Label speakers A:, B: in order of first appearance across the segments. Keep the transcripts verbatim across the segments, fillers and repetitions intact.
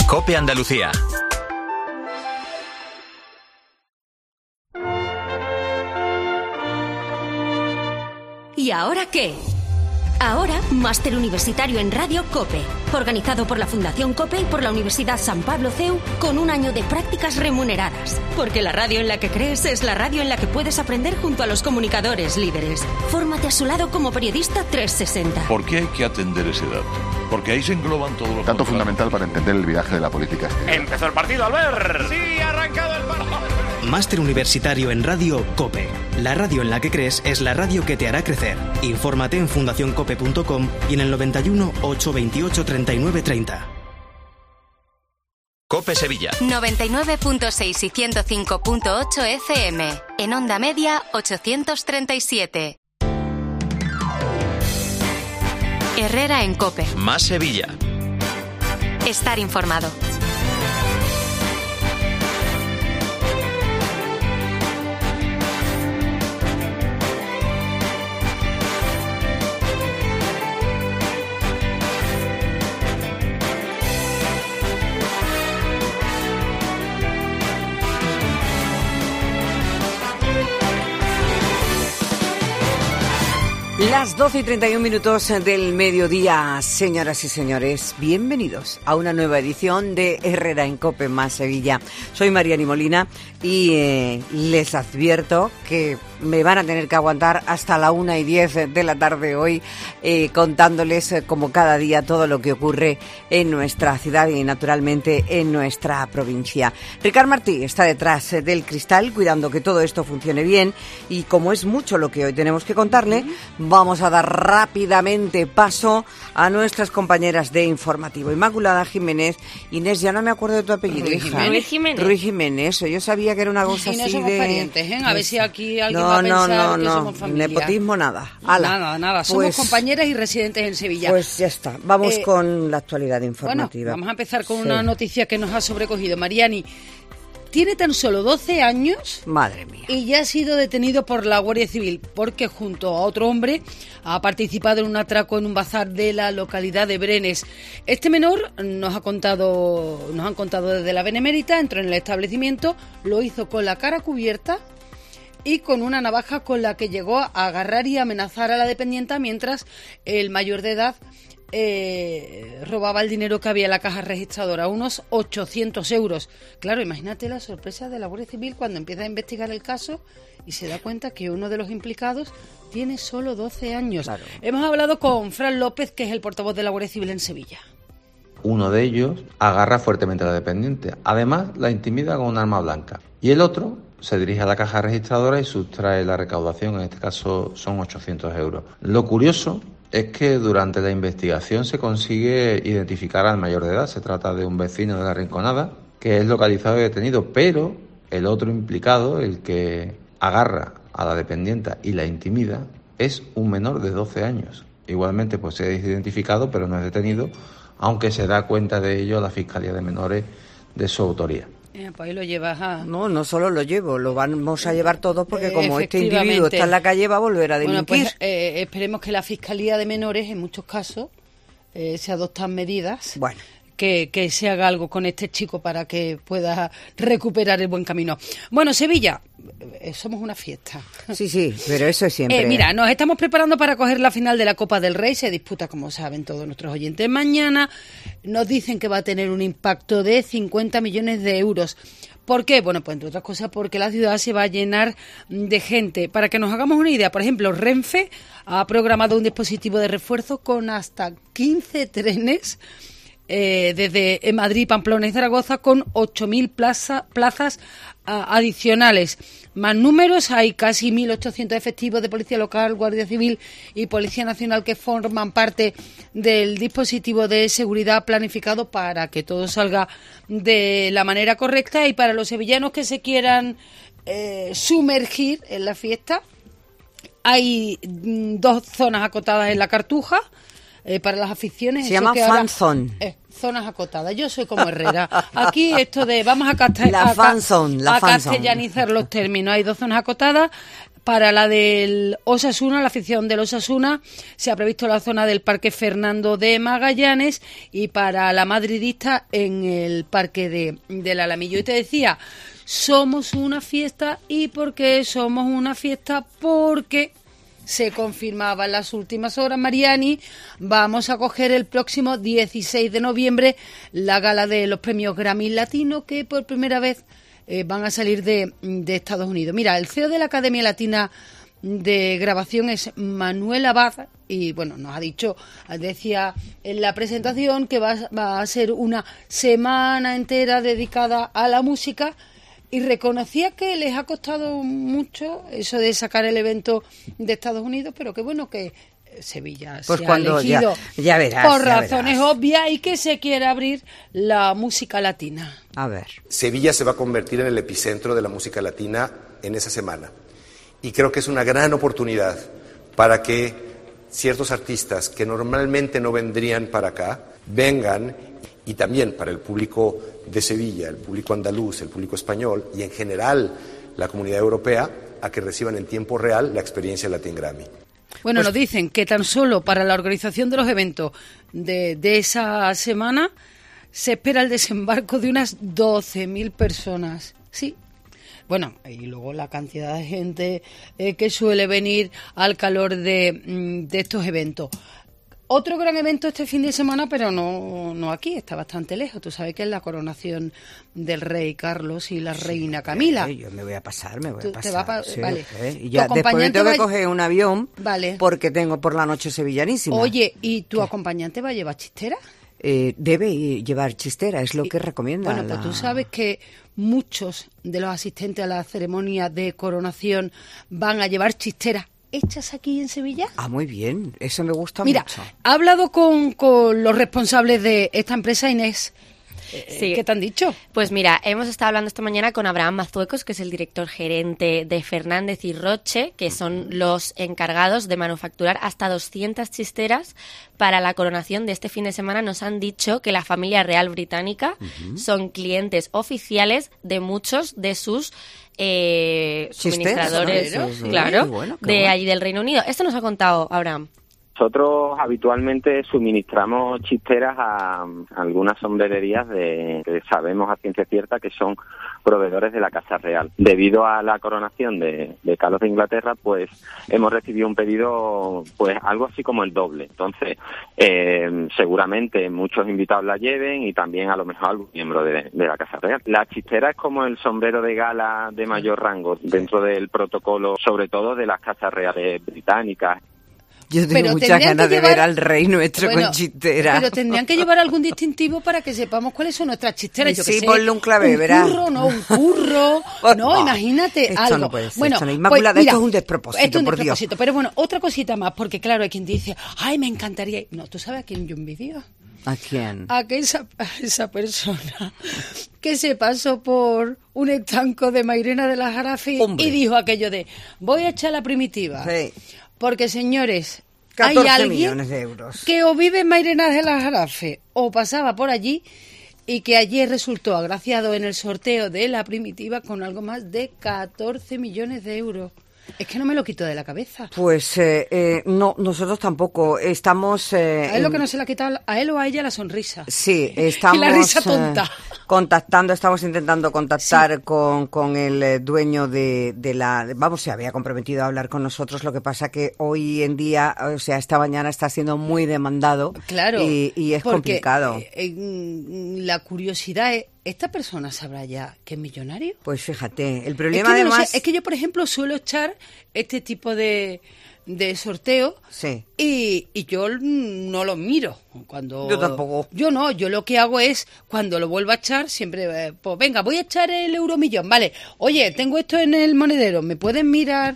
A: COPE Andalucía.
B: ¿Y ahora qué? Ahora, Máster Universitario en Radio COPE, organizado por la Fundación COPE y por la Universidad San Pablo C E U, con un año de prácticas remuneradas. Porque la radio en la que crees es la radio en la que puedes aprender junto a los comunicadores líderes. Fórmate a su lado como periodista trescientos sesenta.
C: ¿Por qué hay que atender ese dato? Porque ahí se engloban todos los...
D: Dato fundamental para entender el viraje de la política.
E: Empezó el partido, Albert. Sí, ha arrancado el partido.
F: Máster Universitario en Radio COPE. La radio en la que crees es la radio que te hará crecer. Infórmate en fundación cope punto com y en el noventa y uno, ochocientos veintiocho, treinta y nueve treinta.
A: COPE Sevilla.
G: noventa y nueve punto seis y ciento cinco punto ocho F M. En onda media, ochocientos treinta y siete. Herrera en COPE.
A: Más Sevilla.
G: Estar informado.
H: Las doce y treinta y un minutos del mediodía, señoras y señores, bienvenidos a una nueva edición de Herrera en COPE más Sevilla. Soy Mariani Molina y eh, les advierto que me van a tener que aguantar hasta la una y diez de la tarde hoy, eh, contándoles eh, como cada día todo lo que ocurre en nuestra ciudad y naturalmente en nuestra provincia. Ricard Martí está detrás eh, del cristal cuidando que todo esto funcione bien y como es mucho lo que hoy tenemos que contarle, vamos a dar rápidamente paso a nuestras compañeras de informativo. Inmaculada Jiménez. Inés, ya no me acuerdo de tu apellido,
I: Ruiz
H: hija.
I: Ruiz Jiménez.
H: Ruiz Jiménez. Yo sabía que era una cosa
I: y no
H: así
I: somos
H: de...
I: parientes, ¿eh? A ver si aquí alguien
H: no,
I: va a
H: no,
I: pensar
H: no,
I: que
H: no.
I: somos familia.
H: Nepotismo nada. Ala.
I: Nada, nada. Somos
H: Pues,
I: compañeras y residentes en Sevilla.
H: Pues ya está. Vamos
I: Eh,
H: con la actualidad informativa.
I: Bueno, vamos a empezar con
H: Sí.
I: una noticia que nos ha sobrecogido. Mariani tiene tan solo doce años...
H: Madre mía.
I: Y ya ha sido detenido por la Guardia Civil porque junto a otro hombre ha participado en un atraco en un bazar de la localidad de Brenes. Este menor nos ha contado, nos han contado desde la Benemérita, entró en el establecimiento, lo hizo con la cara cubierta y con una navaja con la que llegó a agarrar y amenazar a la dependienta mientras el mayor de edad Eh, robaba el dinero que había en la caja registradora, unos ochocientos euros. Claro, imagínate la sorpresa de la Guardia Civil cuando empieza a investigar el caso y se da cuenta que uno de los implicados tiene solo doce años. Claro. Hemos hablado con Fran López, que es el portavoz de la Guardia Civil en Sevilla.
J: Uno de ellos agarra fuertemente a la dependiente, además la intimida con un arma blanca. Y el otro se dirige a la caja registradora y sustrae la recaudación, en este caso son ochocientos euros. Lo curioso es que durante la investigación se consigue identificar al mayor de edad. Se trata de un vecino de la Rinconada que es localizado y detenido, pero el otro implicado, el que agarra a la dependienta y la intimida, es un menor de doce años. Igualmente pues se ha identificado, pero no es detenido, aunque se da cuenta de ello la Fiscalía de Menores de su autoría.
I: Eh, pues ahí lo llevas a...
H: No, no solo lo llevo, lo vamos a llevar todos porque como este individuo está en la calle va a volver a delinquir.
I: Bueno, pues eh, esperemos que la Fiscalía de Menores, en muchos casos, eh, se adoptan medidas,
H: bueno.
I: que, que se haga algo con este chico para que pueda recuperar el buen camino. Bueno, Sevilla, eh, somos una fiesta.
H: Sí, sí, pero eso es siempre.
I: Eh, mira, nos estamos preparando para coger la final de la Copa del Rey. Se disputa, como saben todos nuestros oyentes, mañana. Nos dicen que va a tener un impacto de cincuenta millones de euros. ¿Por qué? Bueno, pues entre otras cosas porque la ciudad se va a llenar de gente. Para que nos hagamos una idea, por ejemplo, Renfe ha programado un dispositivo de refuerzo con hasta quince trenes eh, desde Madrid, Pamplona y Zaragoza con ocho mil plaza, plazas a, adicionales. Más números, hay casi mil ochocientos efectivos de Policía Local, Guardia Civil y Policía Nacional que forman parte del dispositivo de seguridad planificado para que todo salga de la manera correcta. Y para los sevillanos que se quieran eh, sumergir en la fiesta, hay dos zonas acotadas en la Cartuja. Eh, para las aficiones
H: se llama fan zone.
I: Eh, zonas acotadas. Yo soy como Herrera. Aquí esto de vamos a, casta-
H: la
I: a,
H: fan zone, la
I: a
H: fan
I: castellanizar
H: zone.
I: Los términos. Hay dos zonas acotadas Para la del Osasuna, la afición del Osasuna, se ha previsto la zona del Parque Fernando de Magallanes, y para la madridista en el Parque de, del Alamillo. Y te decía, somos una fiesta. ¿Y por qué somos una fiesta? Porque se confirmaba en las últimas horas, Mariani, vamos a coger el próximo dieciséis de noviembre la gala de los premios Grammy Latino, que por primera vez eh, van a salir de, de Estados Unidos. Mira, el C E O de la Academia Latina de Grabación es Manuel Abad, y bueno, nos ha dicho, decía en la presentación, que va, va a ser una semana entera dedicada a la música. Y reconocía que les ha costado mucho eso de sacar el evento de Estados Unidos, pero que bueno que Sevilla
H: pues
I: se
H: cuando
I: ha elegido
H: ya, ya verás,
I: por
H: ya
I: razones
H: verás.
I: obvias, y que se quiere abrir la música latina.
H: A ver.
A: Sevilla se va a convertir en el epicentro de la música latina en esa semana. Y creo que es una gran oportunidad para que ciertos artistas que normalmente no vendrían para acá, vengan, y también para el público de Sevilla, el público andaluz, el público español y en general la comunidad europea, a que reciban en tiempo real la experiencia Latin Grammy.
I: Bueno,
A: Pues,
I: nos dicen que tan solo para la organización de los eventos de, de esa semana se espera el desembarco de unas doce mil personas. Sí. Bueno, y luego la cantidad de gente eh, que suele venir al calor de, de estos eventos. Otro gran evento este fin de semana, pero no, no aquí, está bastante lejos. Tú sabes que es la coronación del rey Carlos y la sí, reina Camila.
H: Eh, yo me voy a pasar, me voy
I: Tú
H: a pasar.
I: Te va pa
H: sí,
I: vale.
H: Eh. Y ya después me tengo
I: va...
H: que coger un avión,
I: vale,
H: porque tengo por la noche sevillanísima.
I: Oye, ¿y tu ¿Qué? acompañante va a llevar chistera?
H: Eh, debe llevar chistera, es lo que recomienda.
I: Bueno,
H: la...
I: pues tú sabes que muchos de los asistentes a la ceremonia de coronación van a llevar chistera hechas aquí en Sevilla.
H: Ah, muy bien, eso me gusta
I: Mira,
H: mucho.
I: Mira, he hablado con, con los responsables de esta empresa, Inés.
K: Sí.
I: ¿Qué te han dicho?
K: Pues mira, hemos estado hablando esta mañana con Abraham Mazuecos, que es el director gerente de Fernández y Roche, que son los encargados de manufacturar hasta doscientas chisteras para la coronación de este fin de semana. Nos han dicho que la familia real británica uh-huh. son clientes oficiales de muchos de sus eh, suministradores,
H: ¿no? Sí,
K: claro,
H: qué bueno, qué
K: de
H: bueno.
K: allí del Reino Unido. Esto nos ha contado Abraham.
L: Nosotros habitualmente suministramos chisteras a, a algunas sombrererías de, que sabemos a ciencia cierta que son proveedores de la Casa Real. Debido a la coronación de, de Carlos de Inglaterra, pues hemos recibido un pedido, pues algo así como el doble. Entonces, eh, seguramente muchos invitados la lleven y también a lo mejor algún miembro de, de la Casa Real. La chistera es como el sombrero de gala de mayor rango dentro del protocolo, sobre todo de las Casas Reales británicas.
H: Yo tengo
I: pero
H: muchas ganas
I: llevar...
H: de ver al rey nuestro
I: bueno,
H: con chistera.
I: Pero tendrían que llevar algún distintivo para que sepamos cuáles son nuestras chisteras. Yo
H: sí,
I: que sé,
H: ponle un clave, verás.
I: Un curro, no, un curro. no, imagínate
H: esto
I: algo.
H: No puede ser,
I: bueno,
H: esto no, Inmaculada,
I: pues, mira,
H: esto es un despropósito,
I: esto es un
H: por
I: despropósito.
H: Dios.
I: Pero bueno, otra cosita más, porque claro, hay quien dice, ay, me encantaría. No, ¿tú sabes a quién yo envidio?
H: ¿A quién?
I: A que esa, a esa persona que se pasó por un estanco de Mairena de la Jarafe y dijo aquello de, voy a echar la primitiva. Sí. Porque, señores... Hay alguien
H: millones de euros.
I: Que o vive en Mairena de la Jarafe o pasaba por allí y que ayer resultó agraciado en el sorteo de la primitiva con algo más de catorce millones de euros. Es que no me lo quito de la cabeza.
H: Pues eh, eh, no, nosotros tampoco. Estamos... Eh,
I: a él lo que no se le ha quitado, a él o a ella la sonrisa.
H: Sí, estamos...
I: y la risa tonta.
H: Eh, contactando, estamos intentando contactar
I: sí.
H: con, con el eh, dueño de, de la... Vamos, se había comprometido a hablar con nosotros, lo que pasa que hoy en día, o sea, esta mañana está siendo muy demandado.
I: Claro.
H: Y, y es
I: porque,
H: complicado.
I: Eh, eh, la curiosidad es... ¿Esta persona sabrá ya que es millonario?
H: Pues fíjate, el problema
I: es que
H: además...
I: No sé, es que yo, por ejemplo, suelo echar este tipo de, de sorteo
H: sí.
I: y, y yo no lo miro. Cuando
H: Yo tampoco.
I: Yo no, yo lo que hago es, cuando lo vuelvo a echar, siempre, eh, pues venga, voy a echar el euromillón, vale. Oye, tengo esto en el monedero, ¿me pueden mirar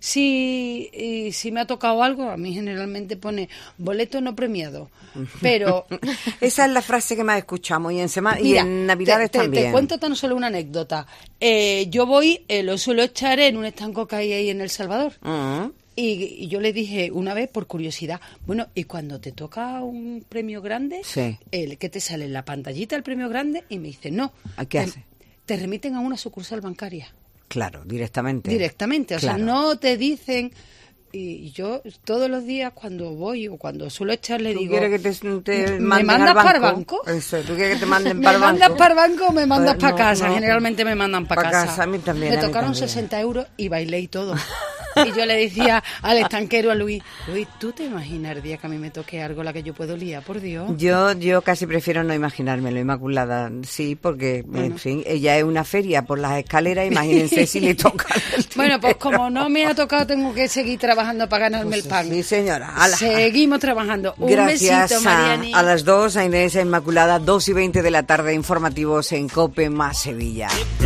I: si, y, si me ha tocado algo? A mí generalmente pone boleto no premiado. Pero
H: esa es la frase que más escuchamos y en semana y
I: mira,
H: en Navidades
I: te, te,
H: también.
I: Te cuento tan solo una anécdota. Eh, yo voy, eh, lo suelo echar en un estanco que hay ahí en El Salvador. Uh-huh. y, y yo le dije una vez por curiosidad, bueno, y cuando te toca un premio grande,
H: sí.
I: el que te sale en la pantallita el premio grande y me dice no.
H: ¿A qué
I: te,
H: hace?
I: Te remiten a una sucursal bancaria.
H: Claro, directamente.
I: Directamente, o
H: claro.
I: sea, no te dicen... Y yo todos los días cuando voy o cuando suelo echar le
H: ¿Tú
I: digo...
H: quieres que te, te
I: ¿me
H: manden
I: mandas
H: al banco?
I: para el banco?
H: Eso, ¿tú quieres que te manden
I: ¿Me
H: para el banco?
I: mandas para el banco o me mandas
H: Pues
I: para
H: no,
I: casa?
H: no.
I: Generalmente me mandan para
H: Pa'
I: casa.
H: casa, a mí también,
I: Me
H: a mí
I: tocaron
H: también.
I: sesenta euros y bailé y todo. Y yo le decía al estanquero, a Luis, Luis, ¿tú te imaginas el día que a mí me toque algo la que yo puedo liar? Por Dios.
H: Yo yo casi prefiero no imaginármelo, Inmaculada. Sí, porque, bueno. en fin, ella es una feria por las escaleras, imagínense si le toca.
I: Bueno, pues como no me ha tocado, tengo que seguir trabajando para ganarme
H: Pues
I: el pan.
H: Sí, señora. Ala.
I: Seguimos trabajando. Un
H: Gracias
I: besito, Mariani.
H: a, a las dos, a Inés, a Inmaculada, dos y veinte de la tarde, informativos en COPE más Sevilla.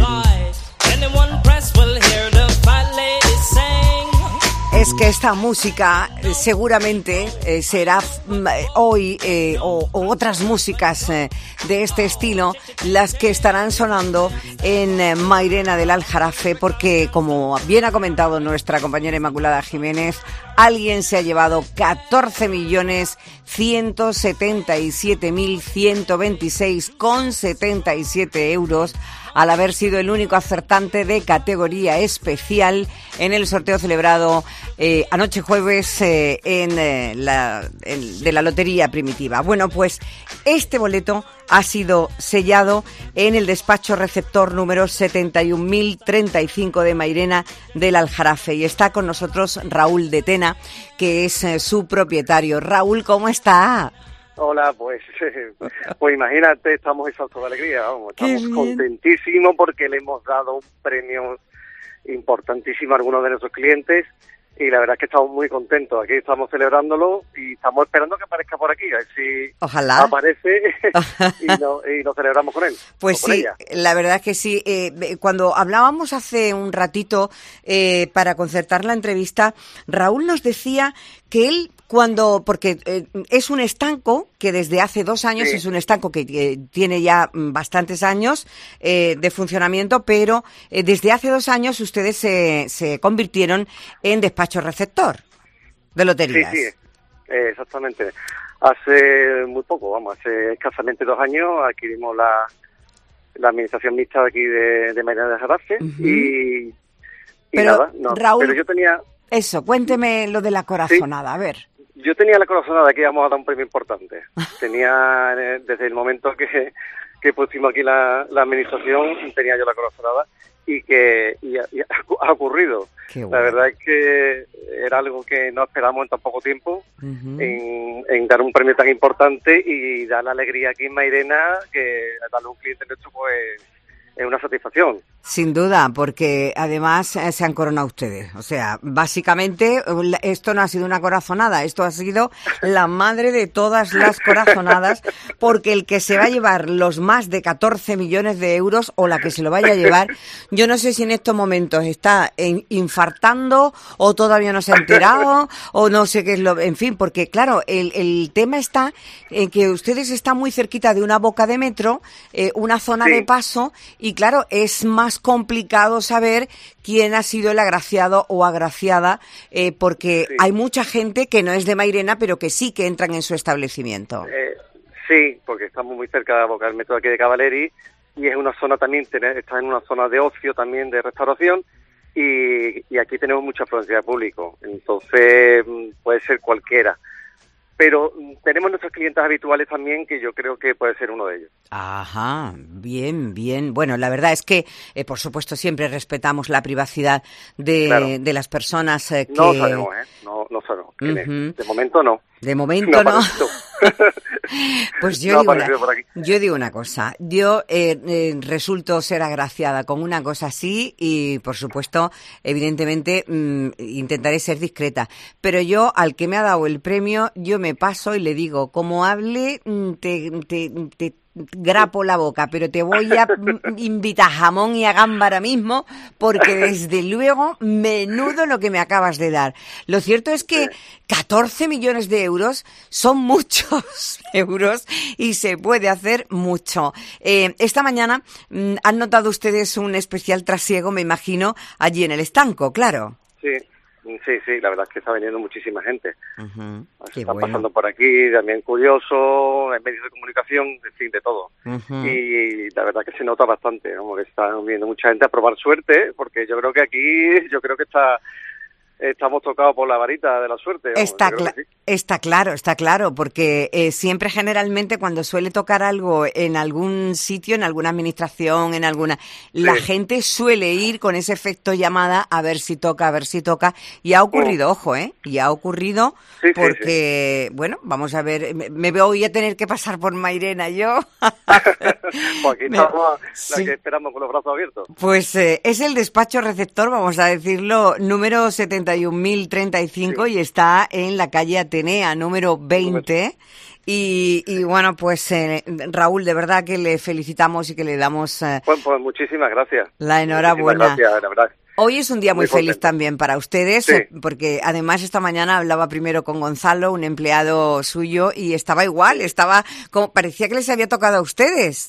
H: Es que esta música eh, seguramente eh, será mm, hoy eh, o, o otras músicas eh, de este estilo las que estarán sonando en eh, Mairena del Aljarafe, porque como bien ha comentado nuestra compañera Inmaculada Jiménez, alguien se ha llevado catorce millones ciento setenta y siete mil ciento veintiséis con setenta y siete euros al haber sido el único acertante de categoría especial en el sorteo celebrado eh, anoche jueves eh, en, eh, la, en, de la Lotería Primitiva. Bueno, pues este boleto ha sido sellado en el despacho receptor número setenta y un mil treinta y cinco de Mairena del Aljarafe, y está con nosotros Raúl de Tena, que es eh, su propietario. Raúl, ¿cómo está?
M: Hola, pues, pues imagínate, estamos exhaustos de alegría, vamos, estamos contentísimos porque le hemos dado un premio importantísimo a algunos de nuestros clientes y la verdad es que estamos muy contentos. Aquí estamos celebrándolo y estamos esperando que aparezca por aquí, a ver si
H: Ojalá.
M: aparece y, no, y nos celebramos con él.
H: Pues
M: con
H: sí,
M: ella.
H: La verdad es que sí. Eh, cuando hablábamos hace un ratito eh, para concertar la entrevista, Raúl nos decía que él cuando, porque eh, es un estanco que desde hace dos años, sí. es un estanco que eh, tiene ya bastantes años eh, de funcionamiento, pero eh, desde hace dos años ustedes se, se convirtieron en despacho receptor de loterías.
M: Sí, sí, eh, exactamente. Hace muy poco, vamos, hace escasamente dos años adquirimos la, la administración mixta de aquí de, de Mairena del Aljarafe uh-huh. y, y
H: pero,
M: nada, no,
H: Raúl,
M: pero yo tenía...
H: Eso, cuénteme lo de la corazonada, sí. a ver.
M: Yo tenía la corazonada que íbamos a dar un premio importante. Tenía, desde el momento que, que pusimos aquí la, la administración, tenía yo la corazonada y que y, y ha ocurrido. Qué bueno. La verdad es que era algo que no esperamos en tan poco tiempo, uh-huh. en, en dar un premio tan importante y dar la alegría aquí en Mairena, que darle a un cliente nuestro pues es una satisfacción.
H: Sin duda, porque además eh, se han coronado ustedes. O sea, básicamente esto no ha sido una corazonada, esto ha sido la madre de todas las corazonadas, porque el que se va a llevar los más de catorce millones de euros o la que se lo vaya a llevar, yo no sé si en estos momentos está en, infartando o todavía no se ha enterado o no sé qué es lo... En fin, porque claro, el, el tema está en que ustedes están muy cerquita de una boca de metro, eh, una zona sí. de paso, y claro, es más complicado saber quién ha sido el agraciado o agraciada, eh, porque sí. hay mucha gente que no es de Mairena, pero que sí que entran en su establecimiento.
M: Eh, sí, porque estamos muy cerca de la boca del metro aquí de Cavaleri, y es una zona también, está en una zona de ocio también, de restauración, y, y aquí tenemos mucha afluencia de público, entonces puede ser cualquiera. Pero tenemos nuestros clientes habituales también, que yo creo que puede ser uno de ellos.
H: Ajá, bien, bien. Bueno, la verdad es que, eh, por supuesto, siempre respetamos la privacidad de, claro. de las personas eh, que...
M: No sabemos, ¿eh? No, no sabemos. Uh-huh. De momento no.
H: De momento no. no. Pues yo,
M: no
H: digo una, yo digo una cosa. Yo eh, eh, resulto ser agraciada con una cosa así y, por supuesto, evidentemente, mmm, intentaré ser discreta. Pero yo, al que me ha dado el premio, yo me paso y le digo, como hable, te... te, te grapo la boca, pero te voy a invitar jamón y a gamba ahora mismo, porque desde luego, menudo lo que me acabas de dar. Lo cierto es que catorce millones de euros son muchos euros y se puede hacer mucho. Eh, esta mañana mmm, han notado ustedes un especial trasiego, me imagino, allí en el estanco, claro.
M: Sí, Sí, sí, la verdad es que está viniendo muchísima gente.
H: Uh-huh.
M: Están bueno. pasando por aquí, también curiosos, en medios de comunicación, en fin, de todo. Uh-huh. Y la verdad que se nota bastante, como que está viendo mucha gente a probar suerte, porque yo creo que aquí, yo creo que está... Estamos tocados por la varita de la suerte. Vamos,
H: está, cl- sí. está claro, está claro, porque eh, siempre generalmente cuando suele tocar algo en algún sitio, en alguna administración, en alguna, sí. la gente suele ir con ese efecto llamada a ver si toca, a ver si toca, y ha ocurrido, mm. ojo, ¿eh? Y ha ocurrido sí, porque, sí, sí. bueno, vamos a ver, me, me voy a tener que pasar por Mairena yo.
M: Pues aquí estamos sí. esperando con los brazos abiertos.
H: Pues eh, es el despacho receptor, vamos a decirlo, número setenta y un mil treinta y cinco sí. y está en la calle Atenea, número veinte. Y, y bueno, pues eh, Raúl, de verdad que le felicitamos y que le damos eh,
M: pues, pues muchísimas gracias.
H: La enhorabuena.
M: Muchísimas gracias, la verdad.
H: Hoy es un día muy, muy feliz también para ustedes,
M: sí.
H: porque además esta mañana hablaba primero con Gonzalo, un empleado suyo, y estaba igual, estaba como parecía que les había tocado a ustedes.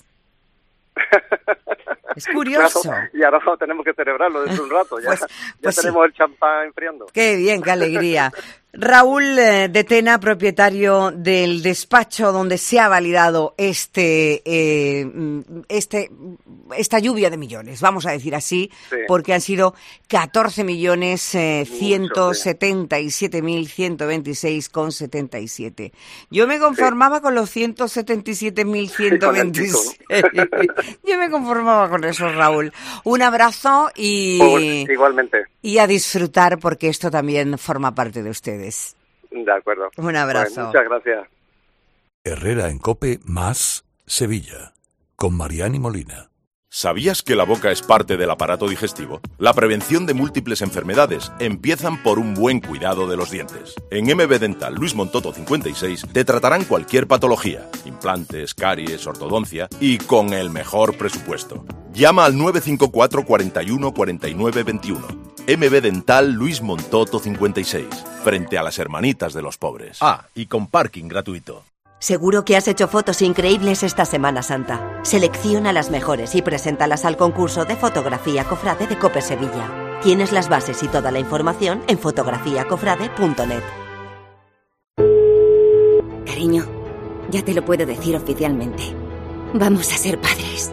H: Es curioso.
M: Claro, y ahora tenemos que celebrarlo dentro de un rato. Ya, pues, pues ya tenemos sí. el champán enfriando.
H: Qué bien, qué alegría. Raúl eh, de Tena, propietario del despacho donde se ha validado este, eh, este, esta lluvia de millones, vamos a decir así, sí. porque han sido catorce millones ciento setenta y siete mil ciento veintiséis con setenta y siete. Yo me conformaba sí. con los ciento setenta y siete mil ciento veintiséis. Yo me conformaba con eso, Raúl. Un abrazo y...
M: Pues, igualmente.
H: Y a disfrutar porque esto también forma parte de ustedes.
M: De acuerdo.
H: Un abrazo.
M: Bueno, muchas gracias.
N: Herrera en COPE más Sevilla, con Mariani Molina.
O: ¿Sabías que la boca es parte del aparato digestivo? La prevención de múltiples enfermedades empiezan por un buen cuidado de los dientes. En M B Dental Luis Montoto cincuenta y seis te tratarán cualquier patología, implantes, caries, ortodoncia y con el mejor presupuesto. Llama al nueve cinco cuatro, cuatro uno, cuatro nueve dos uno. M B Dental Luis Montoto cincuenta y seis, frente a las hermanitas de los pobres.
P: Ah, y con parking gratuito.
Q: Seguro que has hecho fotos increíbles esta Semana Santa. Selecciona las mejores y preséntalas al concurso de fotografía Cofrade de COPE Sevilla. Tienes las bases y toda la información en fotografía cofrade punto net.
R: Cariño, ya te lo puedo decir oficialmente. Vamos a ser padres.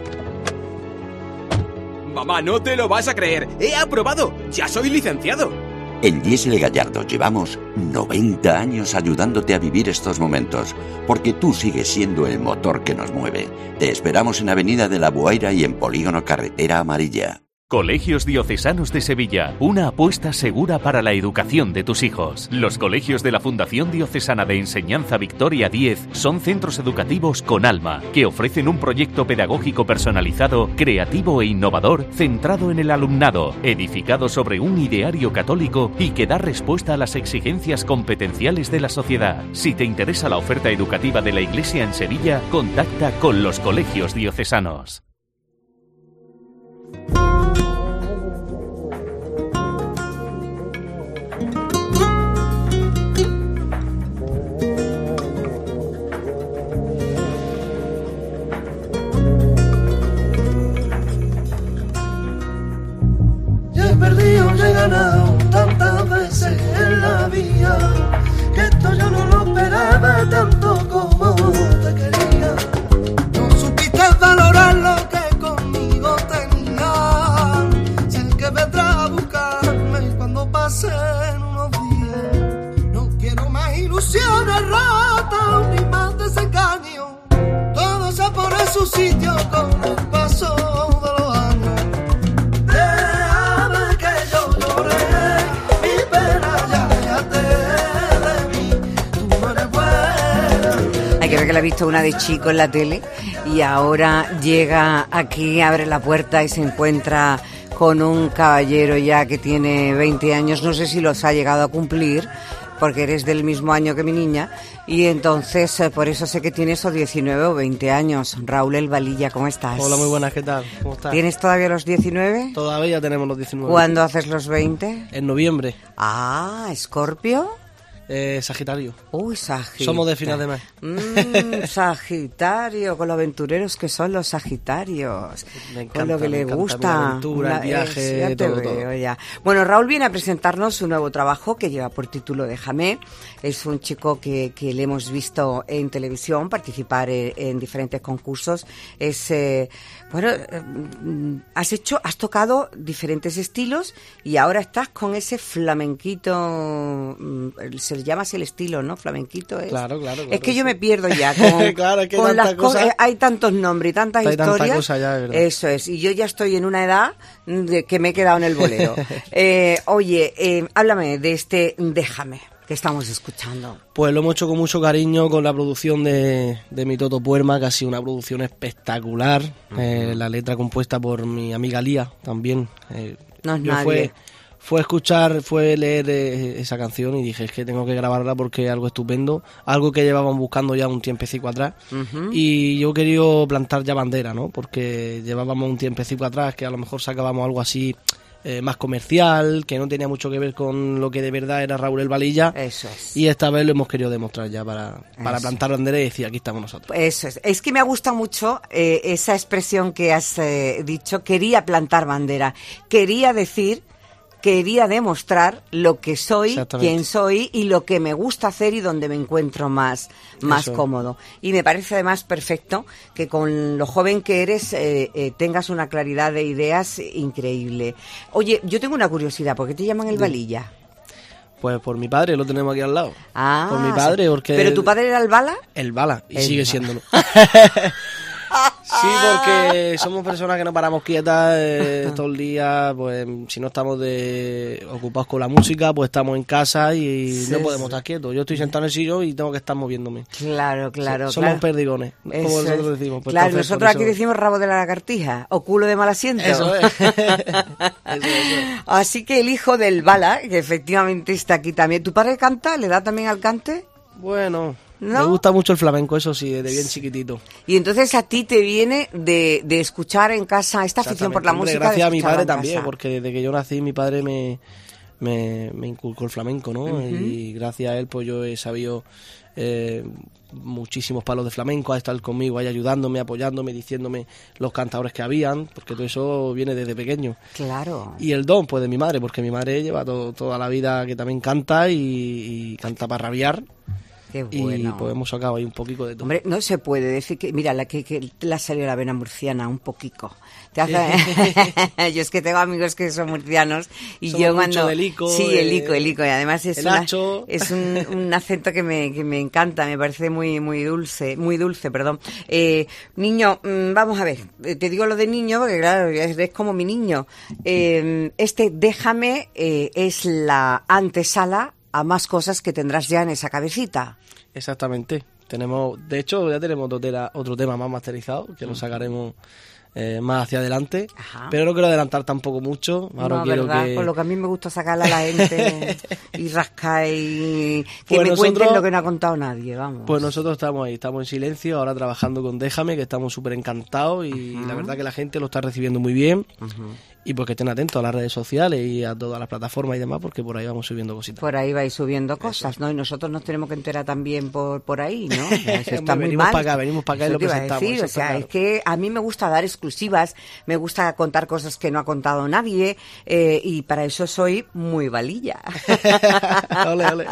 S: Mamá, no te lo vas a creer. ¡He aprobado! ¡Ya soy licenciado!
T: En Diesel Gallardo llevamos noventa años ayudándote a vivir estos momentos, porque tú sigues siendo el motor que nos mueve. Te esperamos en Avenida de la Buaira y en Polígono Carretera Amarilla.
U: Colegios Diocesanos de Sevilla, una apuesta segura para la educación de tus hijos. Los colegios de la Fundación Diocesana de Enseñanza Victoria diez son centros educativos con alma, que ofrecen un proyecto pedagógico personalizado, creativo e innovador, centrado en el alumnado, edificado sobre un ideario católico y que da respuesta a las exigencias competenciales de la sociedad. Si te interesa la oferta educativa de la Iglesia en Sevilla, contacta con los colegios diocesanos.
V: Tantas veces en la vida que esto yo no lo esperaba tanto como te quería. No supiste valorar lo que conmigo tenías. Si el que vendrá a buscarme cuando pasen unos días. No quiero más ilusiones rotas ni más desengaños. Todo se pone en su sitio con el paso de los años.
H: Creo que la he visto una de chico en la tele y ahora llega aquí, abre la puerta y se encuentra con un caballero ya que tiene veinte años, no sé si los ha llegado a cumplir porque eres del mismo año que mi niña y entonces por eso sé que tienes o diecinueve o veinte años. Raúl El Valilla, ¿cómo estás?
W: Hola, muy buenas, ¿qué tal? ¿Cómo estás?
H: ¿Tienes todavía los diecinueve?
W: Todavía tenemos los diecinueve.
H: ¿Cuándo haces los veinte?
W: En noviembre.
H: Ah, ¿Escorpio?
B: Eh, Sagitario.
H: Uy, Sagitario.
B: Somos de final de mes.
H: Mm, Sagitario, con los aventureros que son los Sagitarios.
B: Me encanta,
H: con lo que
B: me
H: le
B: encanta
H: gusta.
B: la aventura, el viaje,
H: ya te
B: todo,
H: veo,
B: todo.
H: ya. Bueno, Raúl viene a presentarnos su nuevo trabajo que lleva por título Déjame. Es un chico que, que le hemos visto en televisión participar en, en diferentes concursos. Es, eh, bueno, eh, has hecho, has tocado diferentes estilos y ahora estás con ese flamenquito, se le llama así el estilo, ¿no? Flamenquito es.
B: Claro, claro, claro.
H: Es que yo me pierdo ya con,
B: claro, es que
H: con las
B: cosa,
H: cosas. Hay tantos nombres y tantas
B: hay
H: historias.
B: tanta cosa ya, ¿verdad?
H: Eso es. Y yo ya estoy en una edad de que me he quedado en el bolero. eh, oye, eh, háblame de este Déjame que estamos escuchando.
B: Pues lo hemos hecho con mucho cariño con la producción de, de mi Toto Puerma, que ha sido una producción espectacular. Uh-huh. eh, la letra compuesta por mi amiga Lía también. Eh,
H: no es
B: yo
H: nadie.
B: Fue, fue escuchar, fue leer eh, esa canción y dije, es que tengo que grabarla porque es algo estupendo, algo que llevaban buscando ya un tiempecito atrás. Uh-huh. Y yo he querido plantar ya bandera, ¿no? Porque llevábamos un tiempecito atrás que a lo mejor sacábamos algo así eh, más comercial, que no tenía mucho que ver con lo que de verdad era Raúl el Valilla.
H: Eso es.
B: Y esta vez lo hemos querido demostrar ya para, para plantar bandera y decir, aquí estamos nosotros.
H: Eso es. Es que me gusta mucho eh, esa expresión que has eh, dicho, quería plantar bandera, quería decir... Quería demostrar lo que soy, quién soy y lo que me gusta hacer y donde me encuentro más, más cómodo. Y me parece además perfecto que con lo joven que eres eh, eh, tengas una claridad de ideas increíble. Oye, yo tengo una curiosidad, ¿por qué te llaman el Valilla?
B: Pues por mi padre, lo tenemos aquí al lado.
H: Ah,
B: por mi padre, porque...
H: ¿Pero tu padre era el Bala?
B: El Bala, y
H: el
B: sigue
H: Bala.
B: siéndolo. Sí, porque somos personas que no paramos quietas eh, todo el día, pues si no estamos de ocupados con la música, pues estamos en casa y sí, no podemos estar quietos. Yo estoy sentado en el sillón y tengo que estar moviéndome.
H: Claro, claro.
B: Somos
H: claro.
B: perdigones, como
H: eso
B: nosotros
H: es.
B: decimos. Pues
H: claro,
B: entonces,
H: nosotros aquí
B: eso...
H: decimos rabo de la lagartija o culo de mal asiento.
B: Eso es. eso, eso.
H: Así que el hijo del Bala, que efectivamente está aquí también. ¿Tu padre canta? ¿Le da también al cante?
B: Bueno...
H: ¿No?
B: Me gusta mucho el flamenco, eso sí, desde bien chiquitito.
H: Y entonces a ti te viene de, de escuchar en casa esta afición por la
B: Hombre,
H: música.
B: Gracias a mi padre también,
H: casa.
B: porque desde que yo nací mi padre me, me, me inculcó el flamenco, ¿no? Uh-huh. Y gracias a él pues yo he sabido eh, muchísimos palos de flamenco, a estar conmigo ahí ayudándome, apoyándome, diciéndome los cantadores que habían, porque todo eso viene desde pequeño.
H: Claro.
B: Y el don pues de mi madre, porque mi madre lleva to, toda la vida que también canta y, y canta para rabiar.
H: Qué bueno.
B: Y pues hemos sacado ahí un poquito de todo.
H: Hombre, no se puede decir que... Mira, la que, que le ha salido la vena murciana un poquito. Te hace... yo es que tengo amigos que son murcianos y
B: Somos
H: yo cuando...
B: mucho del ico,
H: sí,
B: eh,
H: el ico, el ico. Y además es,
B: el
H: una,
B: hacho.
H: es un, un acento que me, que me encanta, me parece muy muy dulce, muy dulce, perdón. Eh, niño, mmm, vamos a ver, te digo lo de niño porque claro, es, es como mi niño. Eh, este Déjame eh, es la antesala a más cosas que tendrás ya en esa cabecita.
B: Exactamente. Tenemos, de hecho, ya tenemos otro, tera, otro tema más masterizado que lo sacaremos eh, más hacia adelante. Ajá. Pero no quiero adelantar tampoco mucho. Ahora
H: no,
B: quiero
H: verdad,
B: que...
H: con lo que a mí me gusta sacarle a la gente y rascar y que
B: pues
H: me
B: nosotros,
H: cuenten lo que no ha contado nadie, vamos.
B: Pues nosotros estamos ahí, estamos en silencio, ahora trabajando con Déjame, que estamos súper encantados y uh-huh. la verdad que la gente lo está recibiendo muy bien. Uh-huh. Y pues que estén atentos a las redes sociales y a todas las plataformas y demás, porque por ahí vamos subiendo cositas.
H: Por ahí vais subiendo cosas, Eso. ¿no? Y nosotros nos tenemos que enterar también por por ahí, ¿no? Eso está muy
B: venimos
H: mal.
B: para acá, venimos para acá y lo presentamos.
H: Decir, o sea, claro. Es que a mí me gusta dar exclusivas, me gusta contar cosas que no ha contado nadie eh, y para eso soy muy valilla.
B: ole, ole.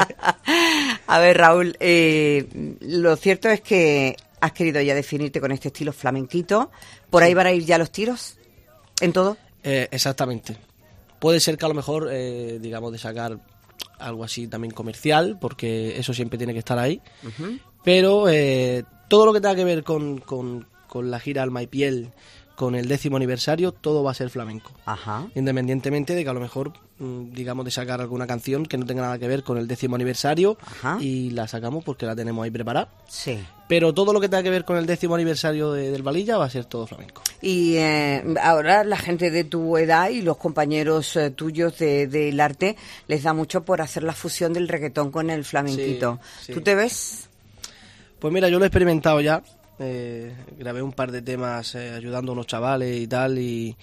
H: A ver, Raúl, eh, lo cierto es que has querido ya definirte con este estilo flamenquito. ¿Por sí. ahí van a ir ya los tiros? ¿En todo?
B: Eh, exactamente. Puede ser que a lo mejor, eh, digamos, de sacar algo así también comercial, porque eso siempre tiene que estar ahí. Uh-huh. Pero eh, todo lo que tenga que ver con, con, con la gira Alma y Piel, con el décimo aniversario, todo va a ser flamenco.
H: Ajá.
B: Independientemente de que a lo mejor, digamos, de sacar alguna canción que no tenga nada que ver con el décimo aniversario. Ajá. Y la sacamos porque la tenemos ahí preparada.
H: Sí.
B: Pero todo lo que tenga que ver con el décimo aniversario de, del Valilla va a ser todo flamenco.
H: Y eh, ahora la gente de tu edad y los compañeros eh, tuyos del de, de arte les da mucho por hacer la fusión del reggaetón con el flamenquito. Sí, sí. ¿Tú te ves?
B: Pues mira, yo lo he experimentado ya. Eh, grabé un par de temas eh, ayudando a unos chavales y tal y,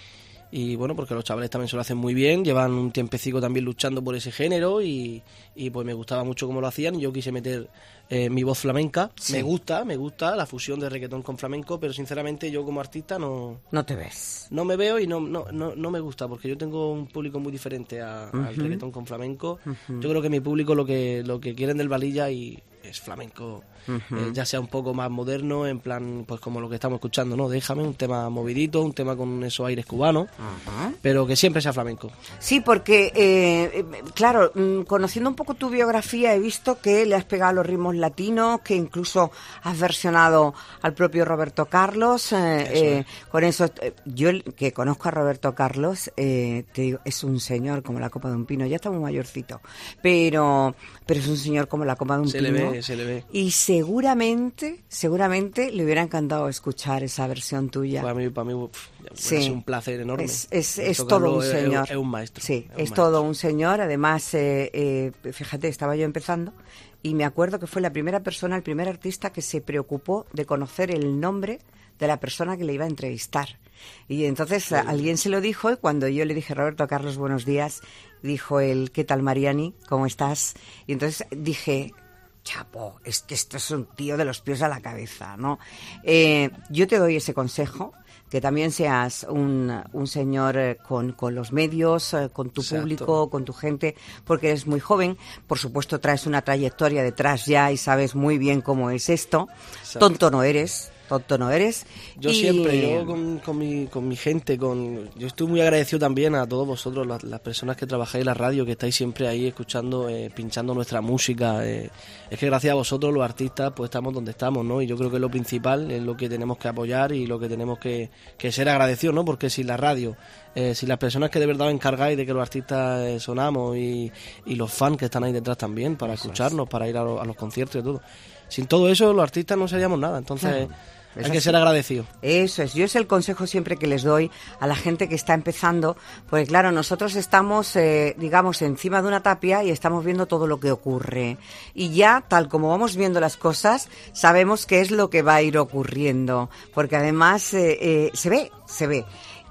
B: y bueno, porque los chavales también se lo hacen muy bien, llevan un tiempecico también luchando por ese género y, y pues me gustaba mucho cómo lo hacían y yo quise meter eh, mi voz flamenca. Sí. Me gusta, me gusta la fusión de reggaetón con flamenco, pero sinceramente yo como artista no...
H: No te ves.
B: No me veo y no, no, no, no me gusta, porque yo tengo un público muy diferente a, uh-huh. al reggaetón con flamenco. Uh-huh. Yo creo que mi público lo que, lo que quieren del Valilla y es flamenco. Uh-huh. eh, ya sea un poco más moderno, en plan, pues como lo que estamos escuchando, ¿no? Déjame, un tema movidito, un tema con esos aires cubanos, uh-huh. pero que siempre sea flamenco.
H: Sí, porque, eh, claro, conociendo un poco tu biografía, he visto que le has pegado los ritmos latinos, que incluso has versionado al propio Roberto Carlos. Eh, eso eh, con eso, eh, yo que conozco a Roberto Carlos, eh, te digo, es un señor como la copa de un pino, ya está muy mayorcito, pero, pero es un señor como la copa de un
B: se
H: pino.
B: Se le ve, se le ve.
H: Y seguramente, seguramente le hubiera encantado escuchar esa versión tuya.
B: Para mí, para mí uf, sí. es un placer enorme.
H: Es, es, es todo un señor.
B: Es, es un maestro.
H: Sí, es,
B: es un maestro.
H: todo un señor. Además, eh, eh, fíjate, estaba yo empezando y me acuerdo que fue la primera persona, el primer artista que se preocupó de conocer el nombre de la persona que le iba a entrevistar. Y entonces sí. alguien se lo dijo y cuando yo le dije, Roberto Carlos, buenos días, dijo él, ¿qué tal, Mariani? ¿Cómo estás? Y entonces dije... Chapo, es que esto es un tío de los pies a la cabeza, ¿no? Eh, yo te doy ese consejo, que también seas un, un señor eh, con, con los medios, eh, con tu Exacto. público, con tu gente, porque eres muy joven, por supuesto traes una trayectoria detrás ya y sabes muy bien cómo es esto. Exacto. Tonto no eres. Tonto no eres.
B: Yo y... siempre, yo con, con, mi, con mi gente, con yo estoy muy agradecido también a todos vosotros, las, las personas que trabajáis en la radio, que estáis siempre ahí escuchando, eh, pinchando nuestra música. Eh. Es que gracias a vosotros, los artistas, pues estamos donde estamos, ¿no? Y yo creo que es lo principal, es lo que tenemos que apoyar y lo que tenemos que, que ser agradecidos, ¿no? Porque si la radio, eh, si las personas que de verdad os encargáis de que los artistas eh, sonamos y, y los fans que están ahí detrás también, para eso escucharnos, es. para ir a, lo, a los conciertos y todo. Sin todo eso, los artistas no seríamos nada, entonces... Claro. Hay es que así. Ser agradecido.
H: Eso es, yo es el consejo siempre que les doy a la gente que está empezando, porque claro, nosotros estamos, eh, digamos, encima de una tapia y estamos viendo todo lo que ocurre. Y ya, tal como vamos viendo las cosas, sabemos qué es lo que va a ir ocurriendo, porque además eh, eh, se ve, se ve.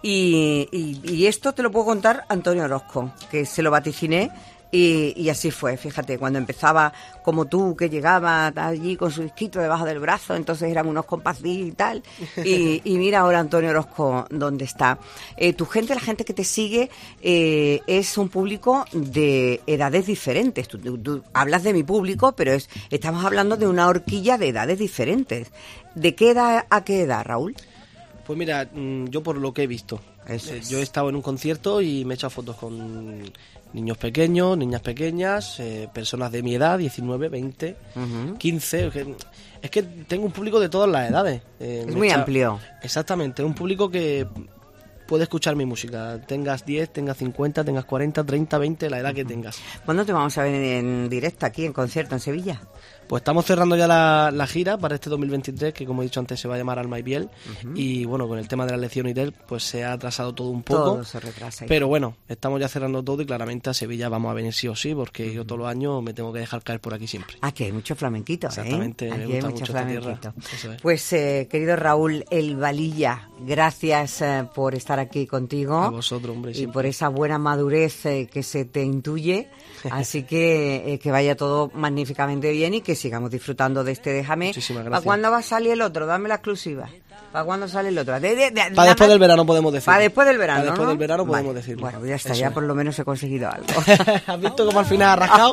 H: Y, y, y esto te lo puedo contar Antonio Orozco, que se lo vaticiné. Y, y así fue, fíjate, cuando empezaba como tú, que llegaba allí con su disquito debajo del brazo, entonces eran unos compasí y tal, y, y mira ahora Antonio Orozco dónde está. Eh, tu gente, la gente que te sigue, eh, es un público de edades diferentes. Tú, tú, tú hablas de mi público, pero es estamos hablando de una horquilla de edades diferentes. ¿De qué edad a qué edad, Raúl?
B: Pues mira, yo por lo que he visto,
H: Eso
B: eh,
H: es.
B: yo he estado en un concierto y me he echado fotos con niños pequeños, niñas pequeñas, eh, personas de mi edad, diecinueve, veinte, uh-huh. quince. Es que, es que tengo un público de todas las edades. Eh,
H: es muy
B: echa...
H: amplio.
B: Exactamente, un público que puede escuchar mi música. Tengas diez, tengas cincuenta, tengas cuarenta, treinta, veinte, la edad uh-huh. que tengas.
H: ¿Cuándo te vamos a ver en directo aquí, en concierto, en Sevilla?
B: Pues estamos cerrando ya la, la gira para este dos mil veintitrés, que como he dicho antes se va a llamar Alma y Piel. Uh-huh. Y bueno, con el tema de la elección y tal, pues se ha atrasado todo un poco.
H: Todo se retrasa. Ahí.
B: Pero bueno, estamos ya cerrando todo y claramente a Sevilla vamos a venir sí o sí, porque uh-huh. yo todos los años me tengo que dejar caer por aquí siempre.
H: Aquí hay mucho flamenquito,
B: Exactamente,
H: ¿eh?
B: me
H: Aquí
B: gusta
H: hay mucho,
B: mucho
H: flamenquito.
B: Esta tierra. Eso es.
H: Pues eh, querido Raúl El Valilla, gracias eh, por estar aquí contigo.
B: A vosotros, hombre.
H: Y
B: siempre.
H: por esa buena madurez eh, que se te intuye. Así que eh, que vaya todo magníficamente bien y que sigamos disfrutando de este Déjame.
B: Muchísimas gracias.
H: ¿Para cuándo va a salir el otro? Dame la exclusiva. ¿Para cuándo sale el otro? De, de, de,
B: para después del verano podemos decirlo.
H: Para después del verano,
B: Para después
H: ¿no?
B: del verano podemos
H: vale.
B: decirlo.
H: Bueno, ya está,
B: Eso
H: ya
B: es.
H: por lo menos he conseguido algo.
B: ¿Has visto cómo al final ha rascado?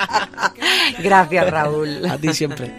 H: Gracias, Raúl.
B: A ti siempre.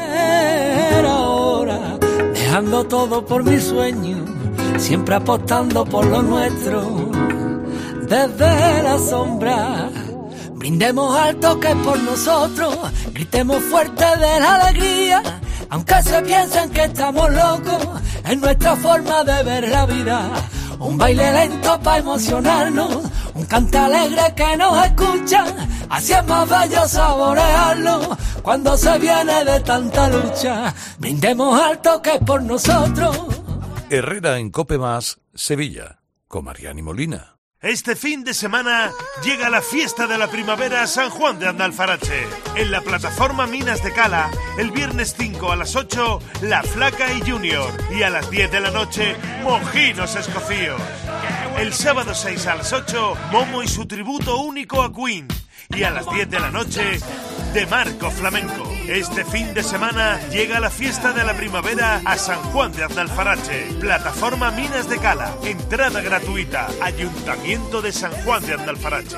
C: Ahora, dejando todo por mi sueño, siempre apostando por lo nuestro, desde la sombra. Brindemos alto que es por nosotros, gritemos fuerte de la alegría, aunque se piensen que estamos locos, es nuestra forma de ver la vida. Un baile lento para emocionarnos, un cante alegre que nos escucha, así es más bello saborearlo, cuando se viene de tanta lucha. Brindemos alto que es por nosotros.
N: Herrera en Cope Más, Sevilla, con Mariani Molina.
D: Este fin de semana llega la fiesta de la primavera a San Juan de Andalfarache. En la plataforma Minas de Cala, el viernes cinco a las ocho, La Flaca y Junior. Y a las diez de la noche, Mojinos Escocíos. El sábado seis a las ocho, Momo y su tributo único a Queen. Y a las diez de la noche, De Marco Flamenco. Este fin de semana llega la fiesta de la primavera a San Juan de Aznalfarache. Plataforma Minas de Cala. Entrada gratuita. Ayuntamiento de San Juan de Aznalfarache.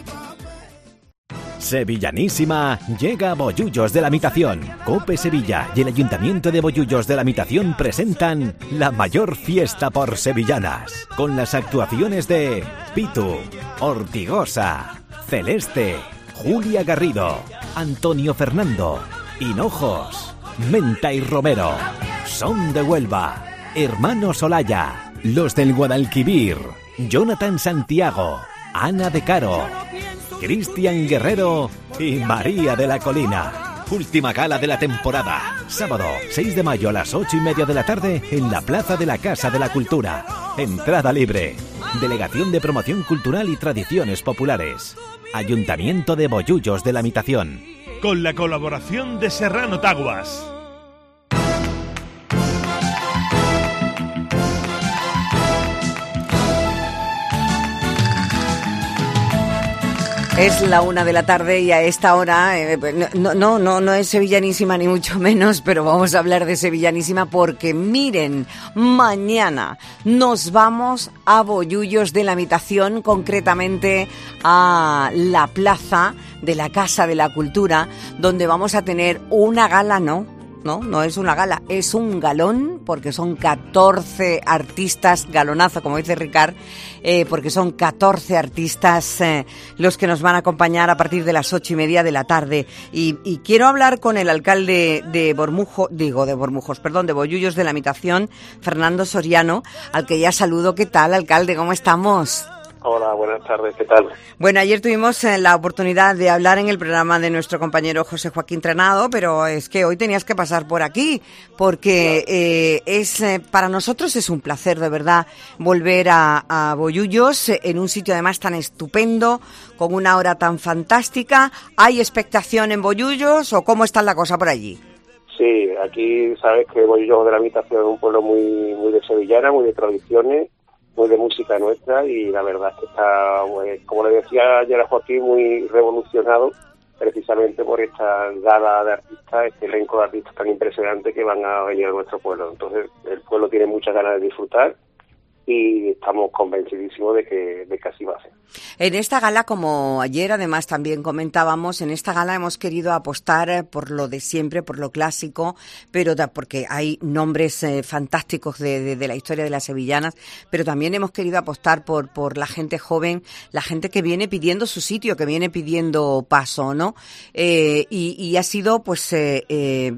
E: Sevillanísima llega a Bollullos de la Mitación. Cope Sevilla y el Ayuntamiento de Bollullos de la Mitación presentan la mayor fiesta por sevillanas, con las actuaciones de Pitu, Ortigosa, Celeste, Julia Garrido, Antonio Fernando, Hinojos, Menta y Romero, Son de Huelva, Hermanos Olaya, Los del Guadalquivir, Jonathan Santiago, Ana de Caro, Cristian Guerrero y María de la Colina. Última gala de la temporada. Sábado seis de mayo a las ocho y media de la tarde en la Plaza de la Casa de la Cultura. Entrada libre. Delegación de Promoción Cultural y Tradiciones Populares. Ayuntamiento de Bollullos de la Mitación.
D: Con la colaboración de Serrano Taguas.
H: Es la una de la tarde y a esta hora, eh, no, no, no, no es sevillanísima ni mucho menos, pero vamos a hablar de sevillanísima porque miren, mañana nos vamos a Bollullos de la Mitación, concretamente a la plaza de la Casa de la Cultura, donde vamos a tener una gala, ¿no? No, no es una gala, es un galón, porque son catorce artistas, galonazo, como dice Ricard, eh, porque son catorce artistas eh, los que nos van a acompañar a partir de las ocho y media de la tarde. Y, y quiero hablar con el alcalde de Bormujo, digo de Bormujos, perdón, de Bollullos de la Mitación, Fernando Soriano, al que ya saludo. ¿Qué tal, alcalde? ¿Cómo estamos?
M: Hola, buenas tardes, ¿qué tal?
H: Bueno, ayer tuvimos eh, la oportunidad de hablar en el programa de nuestro compañero José Joaquín Trenado, pero es que hoy tenías que pasar por aquí, porque eh, es eh, para nosotros es un placer, de verdad, volver a, a Bollullos, eh, en un sitio además tan estupendo, con una hora tan fantástica. ¿Hay expectación en Bollullos o cómo está la cosa por allí?
M: Sí, aquí sabes que Bollullos de la Mitación es un pueblo muy, muy de sevillana, muy de tradiciones, muy de música nuestra, y la verdad es que está, pues, como le decía ayer a Joaquín, muy revolucionado precisamente por esta gala de artistas, este elenco de artistas tan impresionante que van a venir a nuestro pueblo. Entonces el pueblo tiene muchas ganas de disfrutar y estamos convencidísimos de que, de que así va a ser.
H: En esta gala, como ayer además también comentábamos, en esta gala hemos querido apostar por lo de siempre, por lo clásico, pero da, porque hay nombres eh, fantásticos de, de, de la historia de las sevillanas, pero también hemos querido apostar por, por la gente joven, la gente que viene pidiendo su sitio, que viene pidiendo paso, ¿no? Eh, y, y ha sido pues eh, eh,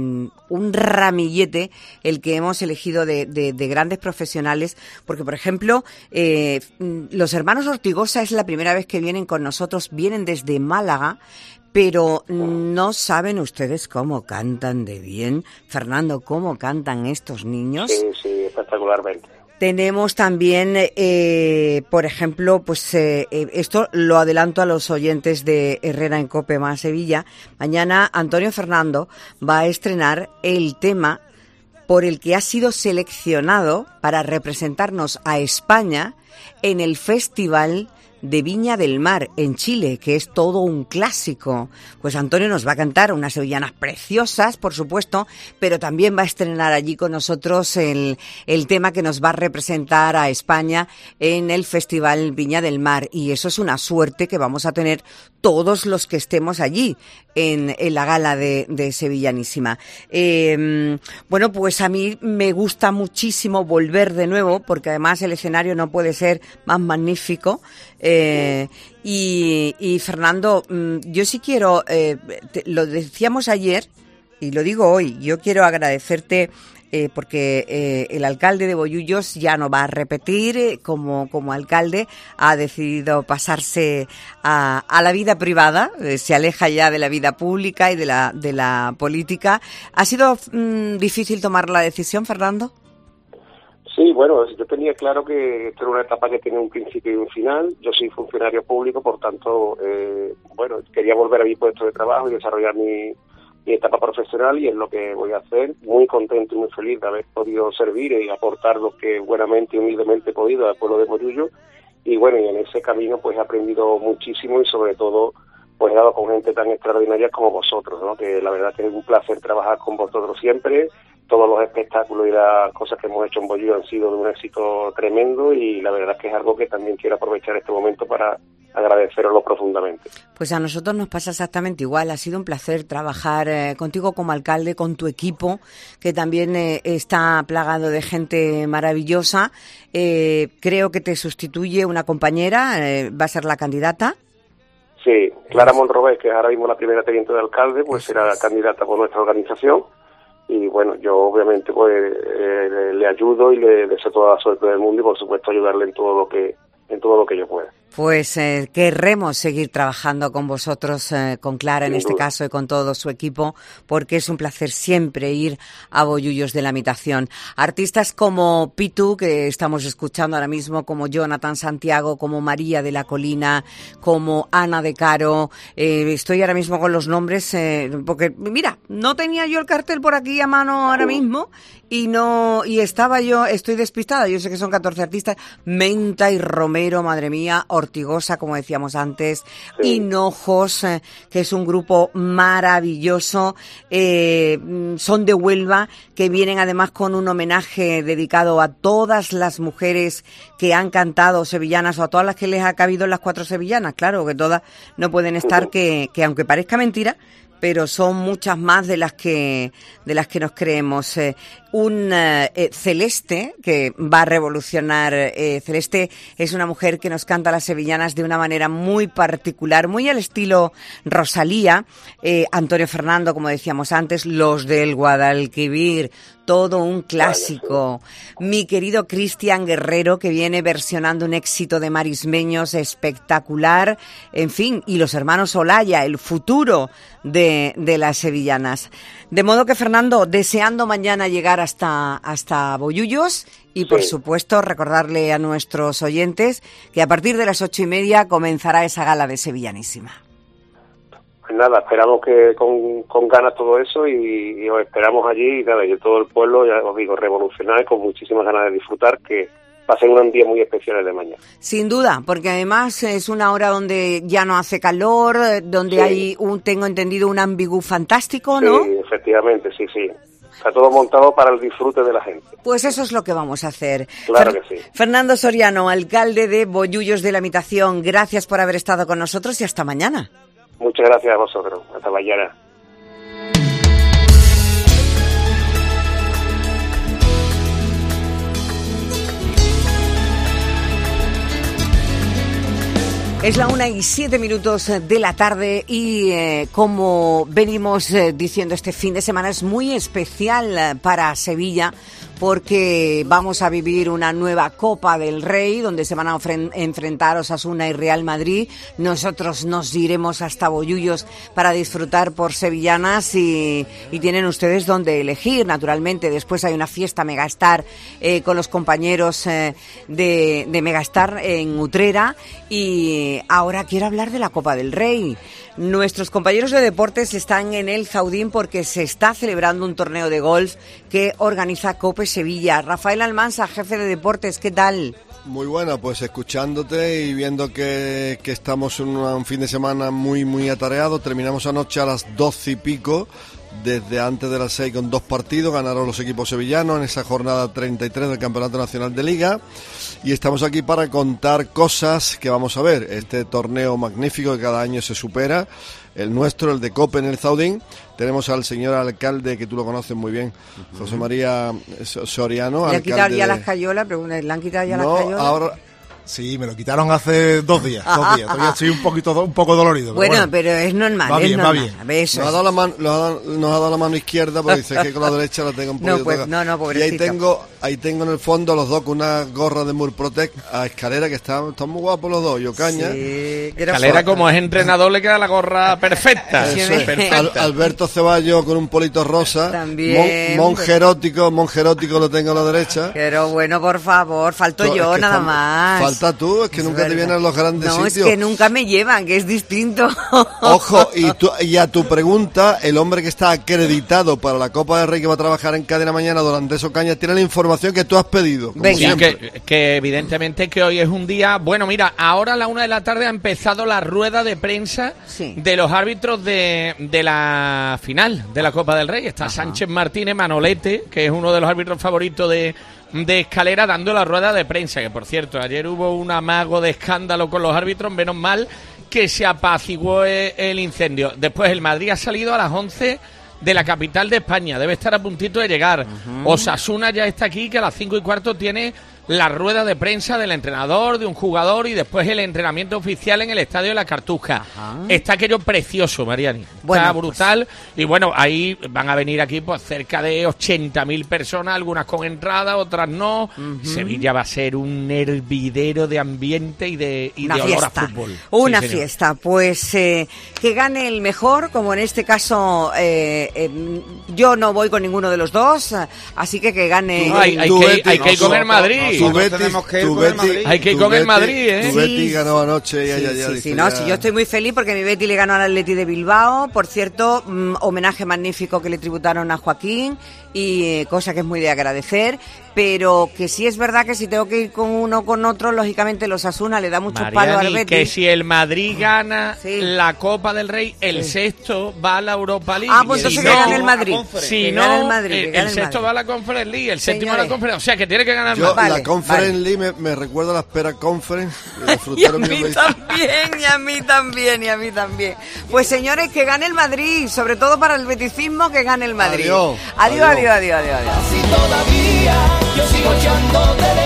H: un ramillete el que hemos elegido de, de, de grandes profesionales, porque por ejemplo eh, los hermanos Ortigosa es la primera vez que vienen con nosotros, vienen desde Málaga, pero no saben ustedes cómo cantan de bien. Fernando, ¿cómo cantan estos niños?
M: Sí, sí, espectacularmente.
H: Tenemos también, eh, por ejemplo, pues eh, esto lo adelanto a los oyentes de Herrera en Cope más Sevilla. Mañana Antonio Fernando va a estrenar el tema por el que ha sido seleccionado para representarnos a España en el Festival de Viña del Mar en Chile, que es todo un clásico. Pues Antonio nos va a cantar unas sevillanas preciosas, por supuesto, pero también va a estrenar allí con nosotros el, el tema que nos va a representar a España en el Festival Viña del Mar. Y eso es una suerte que vamos a tener todos los que estemos allí en, en la gala de, de Sevillanísima. Eh, bueno, pues a mí me gusta muchísimo volver de nuevo, porque además el escenario no puede ser más magnífico. Eh, y, y Fernando, yo sí quiero, eh, te, lo decíamos ayer y lo digo hoy, yo quiero agradecerte eh, porque eh, el alcalde de Bollullos ya no va a repetir eh, como, como alcalde, ha decidido pasarse a, a la vida privada, eh, se aleja ya de la vida pública y de la, de la política. ¿Ha sido mm, difícil tomar la decisión, Fernando?
M: Sí, bueno, yo tenía claro que esto era una etapa que tiene un principio y un final. Yo soy funcionario público, por tanto, eh, bueno, quería volver a mi puesto de trabajo y desarrollar mi,
F: mi etapa profesional, y es lo que voy a hacer. Muy contento y muy feliz de haber podido servir y aportar lo que buenamente y humildemente he podido al pueblo de Bollullo. Y bueno, y en ese camino pues he aprendido muchísimo, y sobre todo pues he dado con gente tan extraordinaria como vosotros, ¿no? Que la verdad que es un placer trabajar con vosotros siempre. Todos los espectáculos y las cosas que hemos hecho en Bollullo han sido de un éxito tremendo, y la verdad que es algo que también quiero aprovechar este momento para agradeceroslo profundamente.
H: Pues a nosotros nos pasa exactamente igual. Ha sido un placer trabajar eh, contigo como alcalde, con tu equipo, que también eh, está plagado de gente maravillosa. Eh, creo que te sustituye una compañera, eh, va a ser la candidata.
F: Sí, Clara Monrobés, que es ahora mismo la primera teniente de alcalde, pues será la candidata por nuestra organización. Y bueno, yo obviamente pues eh, le, le ayudo y le deseo toda la suerte del mundo, y por supuesto ayudarle en todo lo que en todo lo que yo pueda.
H: Pues eh, querremos seguir trabajando con vosotros, eh, con Clara en este caso y con todo su equipo, porque es un placer siempre ir a Bollullos de la Mitación. Artistas como Pitu, que estamos escuchando ahora mismo, como Jonathan Santiago, como María de la Colina, como Ana de Caro. Eh, estoy ahora mismo con los nombres, eh, porque mira, no tenía yo el cartel por aquí a mano ahora mismo, y no y estaba yo, estoy despistada. Yo sé que son catorce artistas. Menta y Romero, madre mía, Ortigosa, como decíamos antes, sí. Hinojos, eh, que es un grupo maravilloso, eh, son de Huelva, que vienen además con un homenaje dedicado a todas las mujeres que han cantado sevillanas, o a todas las que les ha cabido en las cuatro sevillanas, claro, que todas no pueden estar, que, que aunque parezca mentira, pero son muchas más de las que de las que nos creemos. Eh, un eh, Celeste, que va a revolucionar. Eh, Celeste es una mujer que nos canta las sevillanas de una manera muy particular, muy al estilo Rosalía. Eh, Antonio Fernando, como decíamos antes, Los del Guadalquivir, todo un clásico. Mi querido Cristian Guerrero, que viene versionando un éxito de marismeños espectacular. En fin, y los hermanos Olaya, el futuro de, de las sevillanas. De modo que, Fernando, deseando mañana llegar hasta, hasta Bollullos, y por sí. supuesto recordarle a nuestros oyentes que a partir de las ocho y media comenzará esa gala de Sevillanísima.
F: Pues nada, esperamos que con, con ganas todo eso, y, y os esperamos allí, y nada, y todo el pueblo, ya os digo, revolucionar, con muchísimas ganas de disfrutar, que va a ser un día muy especial el de mañana.
H: Sin duda, porque además es una hora donde ya no hace calor, donde sí. hay, un tengo entendido, un ambigú fantástico, ¿no?
F: Sí, efectivamente, sí, sí. Está todo montado para el disfrute de la gente.
H: Pues eso es lo que vamos a hacer.
F: Claro
H: Fer-
F: que sí.
H: Fernando Soriano, alcalde de Bollullos de la Mitación, gracias por haber estado con nosotros, y hasta mañana.
F: Muchas gracias a vosotros. Hasta mañana.
H: Es la una y siete minutos de la tarde, y eh, como venimos eh, diciendo, este fin de semana es muy especial eh, para Sevilla, porque vamos a vivir una nueva Copa del Rey, donde se van a ofren- enfrentar Osasuna y Real Madrid. Nosotros nos iremos hasta Bollullos para disfrutar por sevillanas, y, y tienen ustedes donde elegir, naturalmente. Después hay una fiesta Megastar eh, con los compañeros eh, de, de Megastar en Utrera, y ahora quiero hablar de la Copa del Rey. Nuestros compañeros de deportes están en el Zaudín porque se está celebrando un torneo de golf que organiza Cope Sevilla. Rafael Almansa, jefe de deportes, ¿qué tal?
G: Muy buena, pues escuchándote y viendo que, que estamos en una, un fin de semana muy, muy atareado. Terminamos anoche a las doce y pico, desde antes de las seis, con dos partidos. Ganaron los equipos sevillanos en esa jornada treinta y tres del Campeonato Nacional de Liga. Y estamos aquí para contar cosas que vamos a ver. Este torneo magnífico que cada año se supera, el nuestro, el de Cope en el Zaudín. Tenemos al señor alcalde, que tú lo conoces muy bien, uh-huh. José María Soriano.
H: ¿Le han quitado ya de... las cayolas? ¿Le han quitado ya
G: no,
H: las cayolas?
G: Ahora...
W: Sí, me lo quitaron hace dos días, dos días. Todavía estoy un poquito, un poco dolorido. Pero
H: bueno,
G: bueno,
H: pero es normal,
G: va
H: es
G: bien,
H: normal.
G: Va bien. Nos ha dado la mano, nos ha dado la mano izquierda, porque dice que con la derecha la tengo un poquito
H: no, pues, no, no,
G: y ahí tengo ahí tengo en el fondo los dos con una gorra de Murprotec a Escalera, que están, están muy guapos los dos, y Ocaña.
A: Sí, Escalera, como es entrenador, le queda la gorra perfecta.
G: Eso,
A: perfecta.
G: Al, Alberto Ceballos con un polito rosa.
H: También.
G: Mon, monjerótico, monjerótico lo tengo a la derecha.
H: Pero bueno, por favor, falto
G: No,
H: yo
G: es que
H: nada
G: estamos-
H: más.
G: Falta tú, es que
H: Es
G: nunca te
H: verdad.
G: vienen a los grandes
H: No,
G: sitios.
H: es que nunca me llevan, que es distinto.
G: Ojo, y, tú- y a tu pregunta, el hombre que está acreditado para la Copa del Rey, que va a trabajar en Cadena Mañana, don Andrés Ocaña, tiene la información que tú has pedido. Como
A: Sí,
G: siempre.
A: que, que evidentemente que hoy es un día... Bueno, mira, ahora a la una de la tarde ha empezado la rueda de prensa de los árbitros de, de la final de la Copa del Rey. Está Sánchez Martínez, Manolete, que es uno de los árbitros favoritos de, de Escalera, dando la rueda de prensa. Que, por cierto, ayer hubo un amago de escándalo con los árbitros, menos mal que se apaciguó el, el incendio. Después el Madrid ha salido a las once de la capital de España, debe estar a puntito de llegar. Osasuna ya está aquí, que a las cinco y cuarto tiene la rueda de prensa del entrenador, de un jugador, y después el entrenamiento oficial en el Estadio de la Cartuja. Está aquello precioso, Mariani. Está
H: Bueno,
A: brutal. Y bueno, ahí van a venir aquí pues cerca de ochenta mil personas, algunas con entrada, otras no. Sevilla va a ser un hervidero de ambiente y de, y
H: Una
A: de olor
H: fiesta,
A: a fútbol.
H: una
A: Sí, señor.
H: fiesta. Pues eh, que gane el mejor, como en este caso eh, eh, yo no voy con ninguno de los dos, así que que gane.
A: No, hay- hay
H: el-
A: que- hay que ir con el Madrid.
G: Tu
A: Nosotros
G: Betis,
A: tenemos que ir
G: tu
A: con el
G: Betis-
A: Madrid. Hay que ir
G: tu
A: con el
G: Betis-
A: Madrid, ¿eh?
G: Tu Betis
H: Sí,
G: ganó anoche y ya,
H: Sí,
G: ya, ya,
H: sí,
G: dice
H: sí, no,
G: ya-
H: sí, yo estoy muy feliz porque mi Betty le ganó al Atleti de Bilbao. Por cierto, mm, homenaje magnífico que le tributaron a Joaquín y eh, cosa que es muy de agradecer. Pero que sí es verdad que si tengo que ir con uno o con otro, lógicamente los Asuna le da mucho palo al
A: Mariani,
H: Betis.
A: que si el Madrid gana la Copa del Rey, el sexto va a la Europa League.
H: Ah, pues entonces
A: Si
H: que
A: no-
H: gane el Madrid.
A: Si
H: Que
A: no,
H: gane el Madrid, que
A: el,
H: gane
A: el
H: el
A: sexto
H: Madrid.
A: va a la Conference League, el séptimo a la
H: Señores.
A: Conference. O sea, que tiene que ganar el
G: Yo,
A: Madrid.
G: la Conference League me, me recuerda a la Espera Conference. de disfrutar
H: Y a
G: mi
H: mí
G: Betis.
H: también, y a mí también, y a mí también. Pues señores, que gane el Madrid, sobre todo para el beticismo, que gane el Madrid.
V: Adiós.
H: Adiós, adiós,
V: Adiós.
H: adiós, adiós. adiós.
V: Si todavía yo sigo echándote de